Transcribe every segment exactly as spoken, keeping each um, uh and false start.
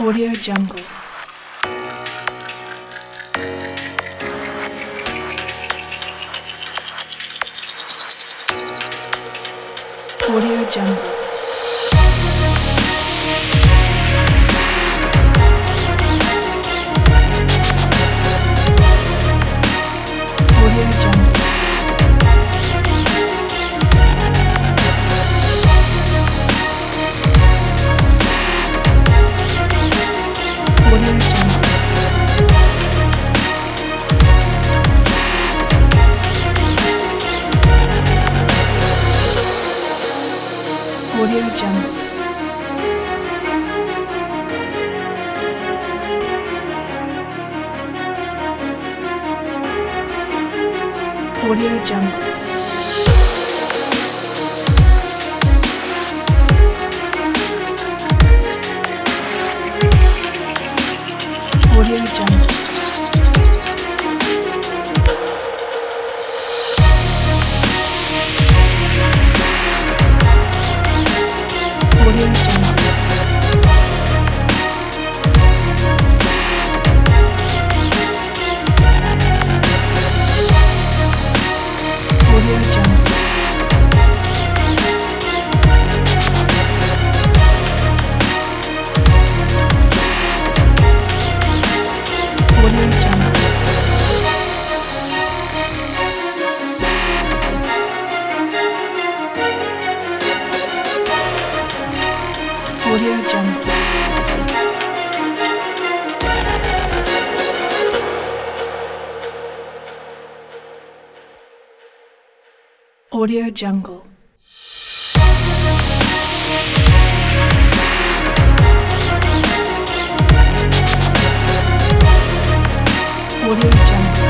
Audio Jungle. Audio Jungle. Audio Jungle. Audio Jungle. Audio Jungle. Audio Jungle. Audio Jungle. Audio Jungle. Audio Jungle. Audio Jungle. Audio Jungle. Audio Jungle. Audio Jungle.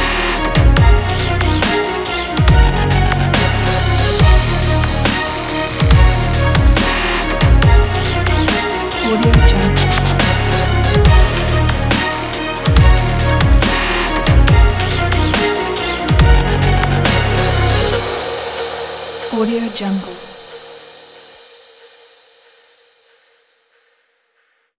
Audio Jungle. Audio Jungle.